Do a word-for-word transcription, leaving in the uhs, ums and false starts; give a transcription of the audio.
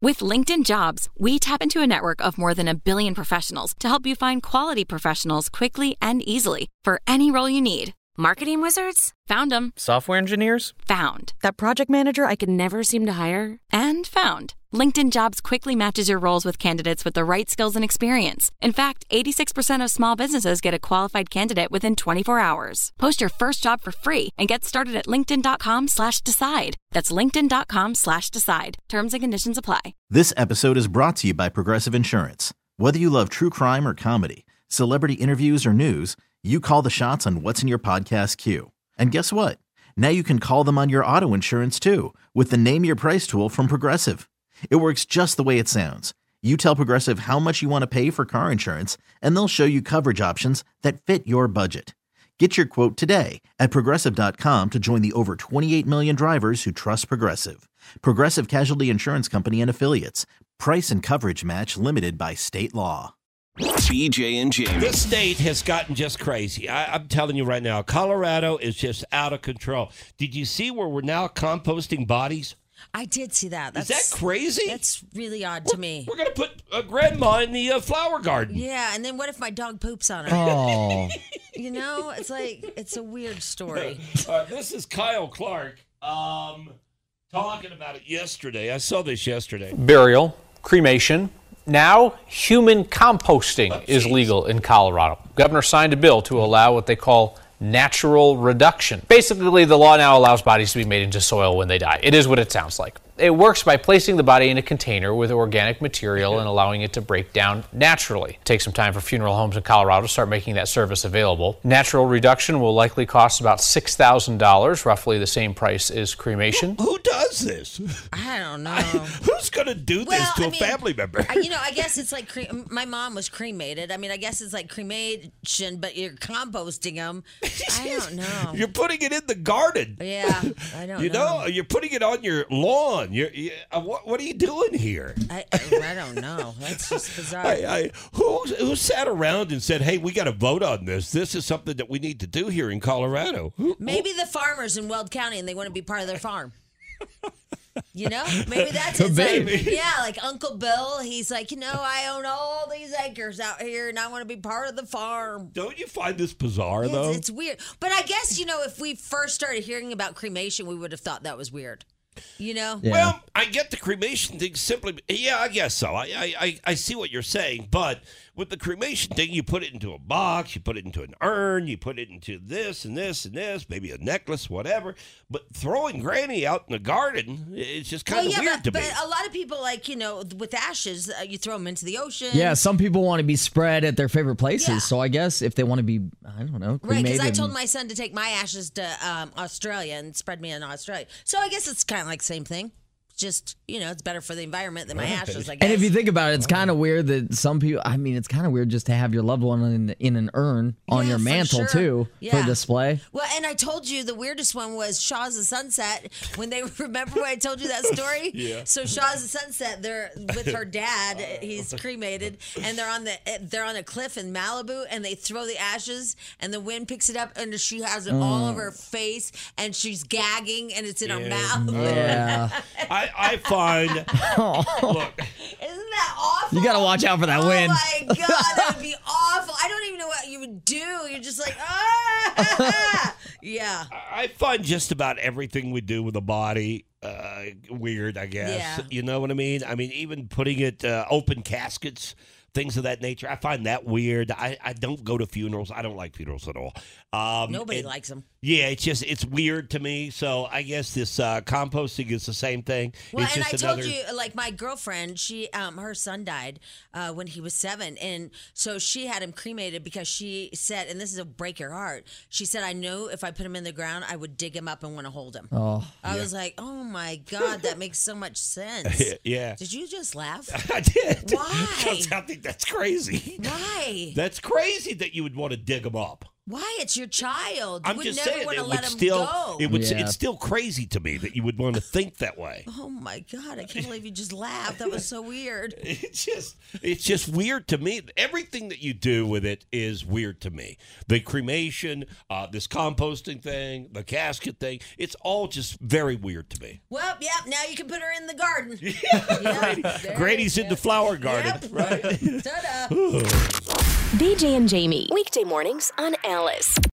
With LinkedIn Jobs, we tap into a network of more than a billion professionals to help you find quality professionals quickly and easily for any role you need. Marketing wizards? Found them. Software engineers? Found. That project manager I could never seem to hire? And found. LinkedIn Jobs quickly matches your roles with candidates with the right skills and experience. In fact, eighty-six percent of small businesses get a qualified candidate within twenty-four hours. Post your first job for free and get started at linkedin.com slash decide. That's linkedin.com slash decide. Terms and conditions apply. This episode is brought to you by Progressive Insurance. Whether you love true crime or comedy, celebrity interviews or news, you call the shots on what's in your podcast queue. And guess what? Now you can call them on your auto insurance too with the Name Your Price tool from Progressive. It works just the way it sounds. You tell Progressive how much you want to pay for car insurance, and they'll show you coverage options that fit your budget. Get your quote today at Progressive dot com to join the over twenty-eight million drivers who trust Progressive. Progressive Casualty Insurance Company and Affiliates. Price and coverage match limited by state law. B J and Jamie. This state has gotten just crazy. I, I'm telling you right now, Colorado is just out of control. Did you see where we're now composting bodies? I did see that. That's, Is that crazy? That's really odd we're, to me. We're going to put a grandma in the uh, flower garden. Yeah, and then what if my dog poops on her? Oh. You know, it's like, it's a weird story. uh, this is Kyle Clark um, talking about it yesterday. I saw this yesterday. Burial, cremation. Now, human composting oh, is legal in Colorado. Governor signed a bill to allow what they call natural reduction. Basically, the law now allows bodies to be made into soil when they die. It is what it sounds like. It works by placing the body in a container with organic material and allowing it to break down naturally. It takes some time for funeral homes in Colorado to start making that service available. Natural reduction will likely cost about six thousand dollars, roughly the same price as cremation. Who, who does this? I don't know. I, who's going to do well, this to I a mean, family member? I, you know, I guess it's like, cre- my mom was cremated. I mean, I guess it's like cremation, but you're composting them. I don't know. You're putting it in the garden. Yeah, I don't you know. know. You're putting it on your lawn. You're, you, uh, what, what are you doing here? I, I, I don't know. That's just bizarre. I, I, who, who sat around and said, hey, we got to vote on this. This is something that we need to do here in Colorado. Who, Maybe the farmers in Weld County and they want to be part of their farm. You know, maybe that's it. Like, yeah, like Uncle Bill, he's like, you know, I own all these acres out here and I want to be part of the farm. Don't you find this bizarre, it's, though? It's weird. But I guess, you know, if we first started hearing about cremation, we would have thought that was weird. You know? Yeah. Well, I get the cremation thing simply. Yeah, I guess so. I, I, I see what you're saying. But with the cremation thing, you put it into a box, you put it into an urn, you put it into this and this and this, maybe a necklace, whatever. But throwing Granny out in the garden, it's just kind of well, yeah, weird but, to me. But a lot of people, like, you know, with ashes, uh, you throw them into the ocean. Yeah, some people want to be spread at their favorite places. Yeah. So I guess if they want to be, I don't know, right? Because I and... told my son to take my ashes to um, Australia and spread me in Australia. So I guess it's kind of like the same thing. Just, you know, it's better for the environment than my ashes, I guess. And if you think about it, it's kind of weird that some people, I mean, it's kind of weird just to have your loved one in, in an urn on yeah, your mantle, sure. too, yeah. for display. Well, and I told you the weirdest one was Shaw's of Sunset. When they, remember when I told you that story? Yeah. So Shaw's of Sunset, they're with her dad, he's cremated, and they're on the they're on a cliff in Malibu, and they throw the ashes, and the wind picks it up, and she has it mm. all over her face, and she's gagging, and it's in yeah. her mouth. Yeah. I, I find... Look. Isn't that awful? You got to watch out for that oh wind. Oh, my God. That would be awful. I don't even know what you would do. You're just like, ah. Yeah. I find just about everything we do with the body uh, weird, I guess. Yeah. You know what I mean? I mean, even putting it, uh, open caskets, things of that nature. I find that weird. I, I don't go to funerals. I don't like funerals at all. Um, Nobody and, likes them. Yeah, it's just, it's weird to me. So I guess this uh, composting is the same thing. Well, it's and just I another... told you, like my girlfriend, she, um, her son died uh, when he was seven. And so she had him cremated because she said, and this is a break your heart, she said, I knew if I put him in the ground, I would dig him up and want to hold him. Oh, I yeah. was like, oh my God, that makes so much sense. Yeah. Did you just laugh? I did. Why? I think that's crazy. Why? That's crazy that you would want to dig them up. Why? It's your child. You I'm would just never saying want it to let would him still go. it would Yeah. it's still crazy to me that you would want to think that way. Oh my God! I can't believe you just laughed. That was so weird. It's just it's just weird to me. Everything that you do with it is weird to me. The cremation, uh, this composting thing, the casket thing, it's all just very weird to me. Well, yeah. Now you can put her in the garden. Grady, there Grady's it in the is. flower garden, Yep. right? Ta-da. B J and Jamie. Weekday mornings on Alice.